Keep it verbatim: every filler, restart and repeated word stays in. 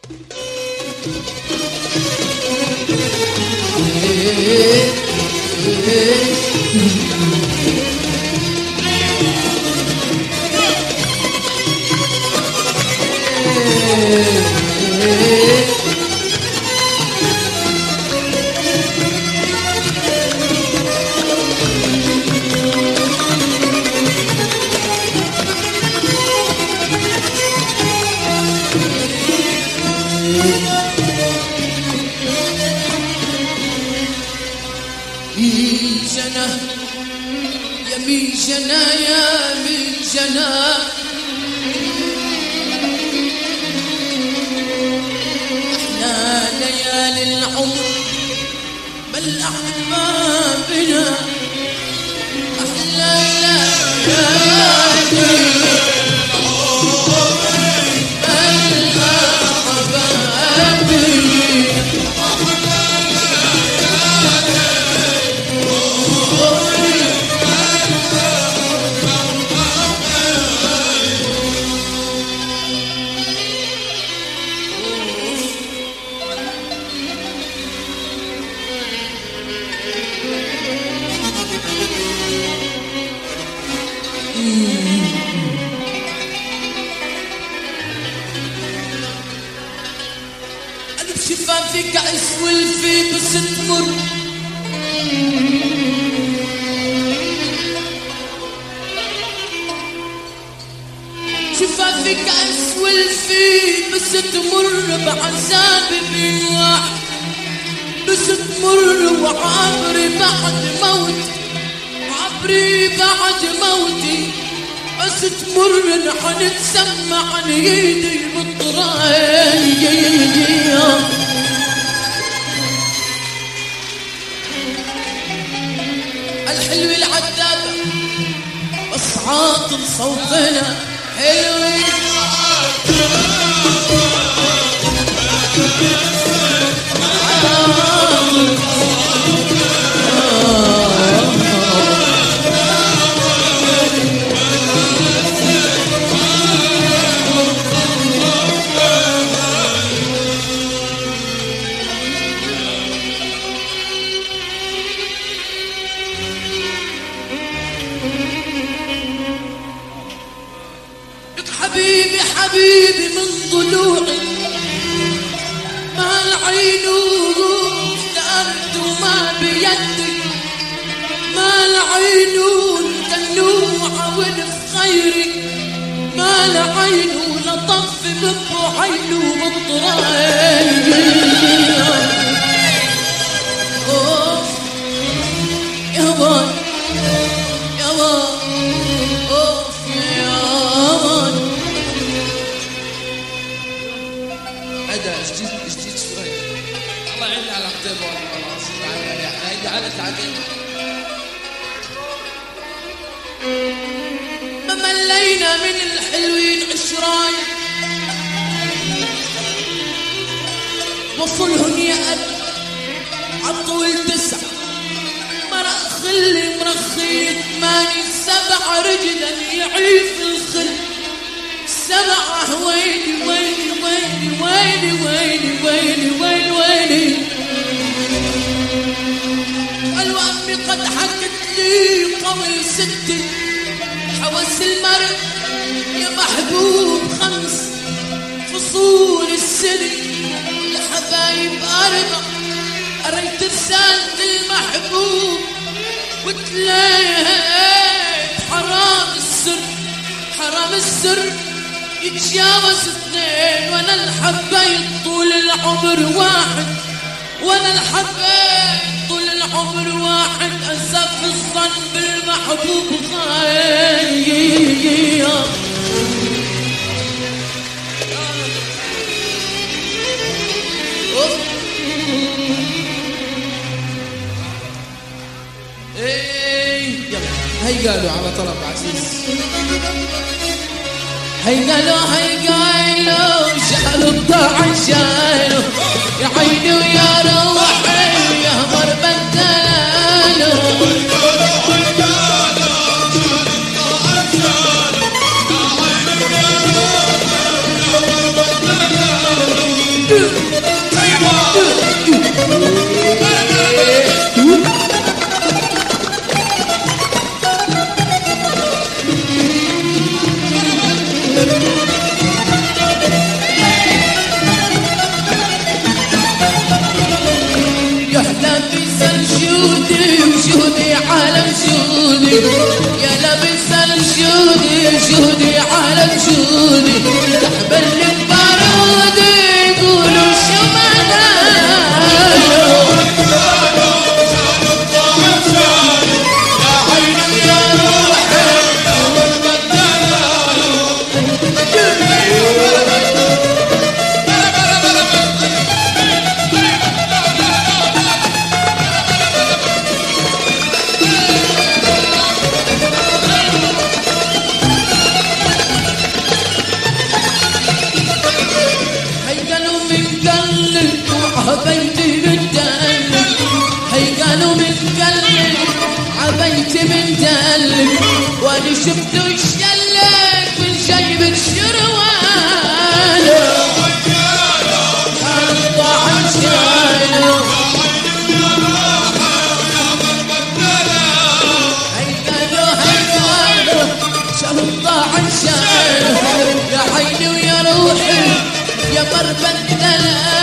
جنا يا من جنا احنا ليالي العمر بل احبابنا احلى ليالي شفافي كأس والفي بس تمر شفافي كأس والفي بس تمر بعذاب من واحد بس تمر وعبري بعد موت عبري بعد موتي بس تمر نحن نسمع عن ايدي بالطريق الحلو العذابة بس عاطل صوتنا حلو حبيبي حبيبي من ضلوعي ما العينون تأرد وما بيدك ما العينون دلوعة والف خيرك ما العينون لطف ببو عينو بالطريق اوف يا وان يا وان اوف يا وان هذا جديد جديد شوي الله يعين على كتابه خلاص هيدا على تعديل ما ملينا من الحلوين عشراي وصلهم يا قلبي عالطول تسع مرق خلي مرخي ثماني سبع رجلا يعيف الخل سبعة ويلي ويلي ويلي ويلي ويلي ويلي ويلي ويلي قالوا أمي قد حكت لي قول ستي حوس المرء يا محبوب خمس فصول السنة الحبايب أربع قريت رسالة المحبوب وتلاقيت حرام السر حرام السر يتجاوز اثنين وانا الحبايب طول العمر واحد وانا الحبايب طول العمر واحد اسف الظن بالمحبوب خايف هي قالوا على طلب عزيز هي قالوا هي قالوا شعلوا الضاع شالوا يا عيني ويا روحي يا مر بدلالوا شهودي عالم شهودي يا لابس الشهودي شهودي عالم شهودي تحبل البارودي يقولوا شو عبيتي بالدلك هي قالوا متقلك عبيتي بالدلك وانا شفته يشلك من جيبك شروال حطه عن شايله هي قالوا هي قالوا شلطه عن شايله يا عيني ويا روحي يا مربى الدلك